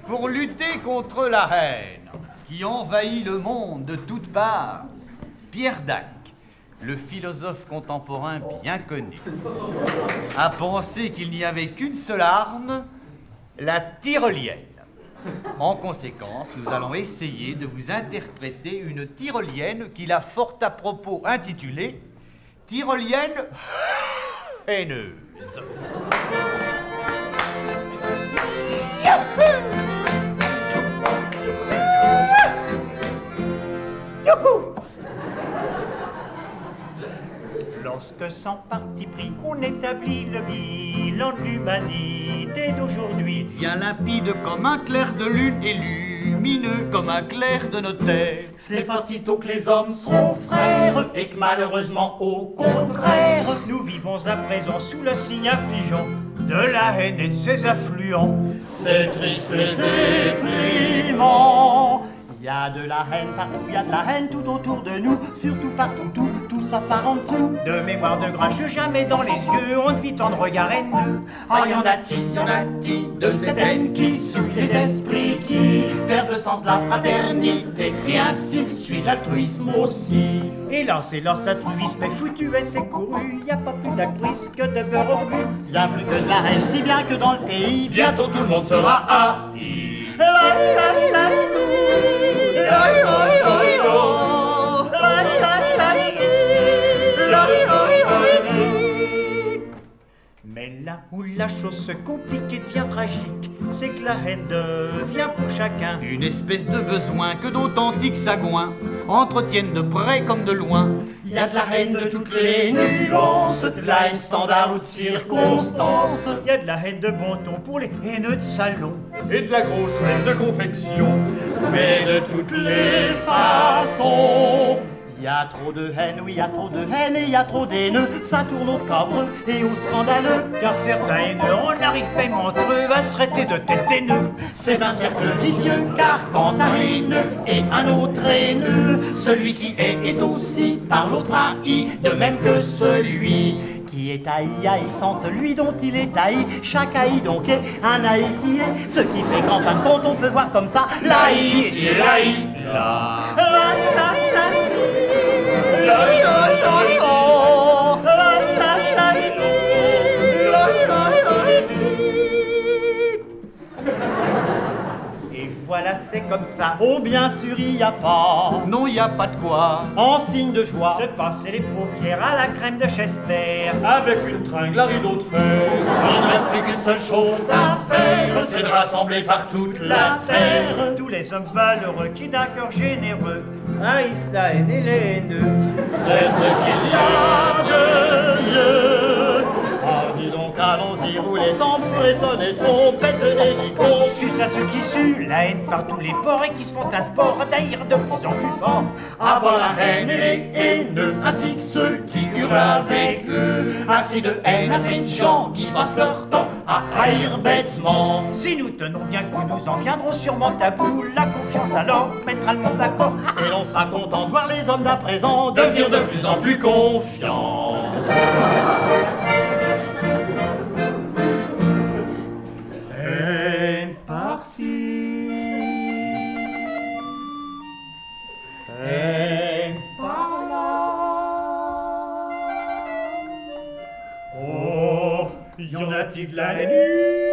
Pour lutter contre la haine qui envahit le monde de toutes parts, Pierre Dac, le philosophe contemporain bien connu, a pensé qu'il n'y avait qu'une seule arme, la tyrolienne. En conséquence, nous allons essayer de vous interpréter une tyrolienne qu'il a fort à propos intitulée « Tyrolienne haineuse ». Lorsque sans parti pris, on établit le bilan de l'humanité d'aujourd'hui, devient limpide comme un clair de lune et lumineux comme un clair de notaire. C'est pas sitôt que les hommes seront frères et que malheureusement au contraire, nous vivons à présent sous le signe affligeant de la haine et de ses affluents. C'est triste et déprimant. Il y a de la haine partout, il y a de la haine tout autour de nous, surtout partout, tout se passe par en dessous. De mémoire de grincheux, jamais dans les yeux, on ne vit tant de regards haineux. Ah, y en a-t-il de cette haine qui suit les esprits, qui perdent le sens de la fraternité, et ainsi suit l'altruisme aussi. Hélas, l'altruisme est foutu et c'est couru, y a pas plus d'actrice que de beurre au but. Y a plus que de la haine, si bien que dans le pays, bientôt tout le monde sera haï. Mais là où la chose se complique et devient tragique, c'est que la haine devient pour chacun une espèce de besoin que d'authentiques sagouins entretiennent de près comme de loin. Il y a de la haine de toutes les nuances, de la haine standard ou de circonstance. Il y a de la haine de bon ton pour les haineux de salon, et de la grosse haine de confection, mais de toutes les façons. Il y a trop de haine, oui, il y a trop de haine et il y a trop d'haineux. Ça tourne au scabreux et au scandaleux. Car certains haineux, on n'arrive pas entre eux à se traiter de tête haineux. C'est un cercle vicieux, car quand un haineux et un autre haineux, celui qui est aussi par l'autre haï, de même que celui qui est haï haïssant celui dont il est haï. Chaque haï donc est un haï qui est, ce qui fait qu'en fin de compte on peut voir comme ça l'haï, si l'haï, là. Et voilà, c'est comme ça. Oh, bien sûr, il n'y a pas. Non, y a pas de quoi. En signe de joie, se passer les paupières à la crème de Chester. Avec une tringle à rideau de fer. Il ne reste plus qu'une seule chose à faire, c'est de rassembler par toute la terre tous les hommes valeureux qui d'un cœur généreux haïssent la haine et les haineux. C'est ce qu'il y a de mieux. Ah, dis donc, allons-y, roulez tambours et sonnez trompettes et hélicos. Suce à ceux qui suent la haine par tous les ports et qui se font un sport d'haïr de plus en plus fort. À bas la haine et les haineux, ainsi que ceux qui hurlent avec eux. Assez de haine, assez de gens qui passent leur temps à haïr bêtement. Si nous tenons bien que nous en viendrons sûrement à bout, la confiance alors mettra le monde d'accord. Et l'on sera content de voir les hommes d'à présent devenir de plus en plus confiants. Haine par-ci, haine par-là. Oh, y en a-t-il de la haine